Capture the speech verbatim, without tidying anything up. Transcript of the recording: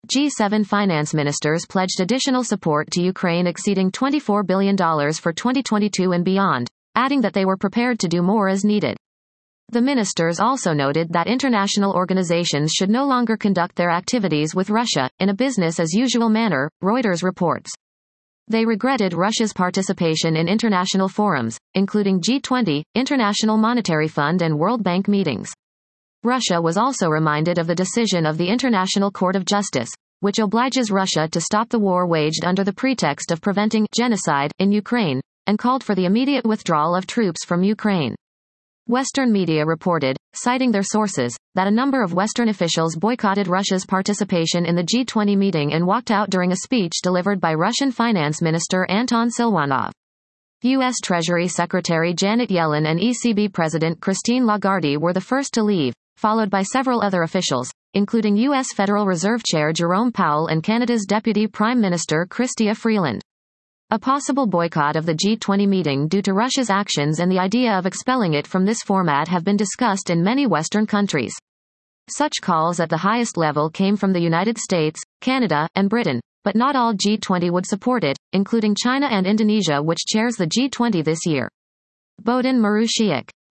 G seven finance ministers pledged additional support to Ukraine exceeding twenty-four billion dollars for twenty twenty-two and beyond, adding that they were prepared to do more as needed. The ministers also noted that international organizations should no longer conduct their activities with Russia in a business-as-usual manner, Reuters reports. They regretted Russia's participation in international forums, including G twenty, International Monetary Fund and World Bank meetings. Russia was also reminded of the decision of the International Court of Justice, which obliges Russia to stop the war waged under the pretext of preventing genocide in Ukraine, and called for the immediate withdrawal of troops from Ukraine. Western media reported, citing their sources, that a number of Western officials boycotted Russia's participation in the G twenty meeting and walked out during a speech delivered by Russian Finance Minister Anton Silvanov. U S Treasury Secretary Janet Yellen and E C B President Christine Lagarde were the first to leave, followed by several other officials, including U S Federal Reserve Chair Jerome Powell and Canada's Deputy Prime Minister Chrystia Freeland. A possible boycott of the G twenty meeting due to Russia's actions and the idea of expelling it from this format have been discussed in many Western countries. Such calls at the highest level came from the United States, Canada, and Britain, but not all G twenty would support it, including China and Indonesia, which chairs the G twenty this year. Bohdan Marusiak.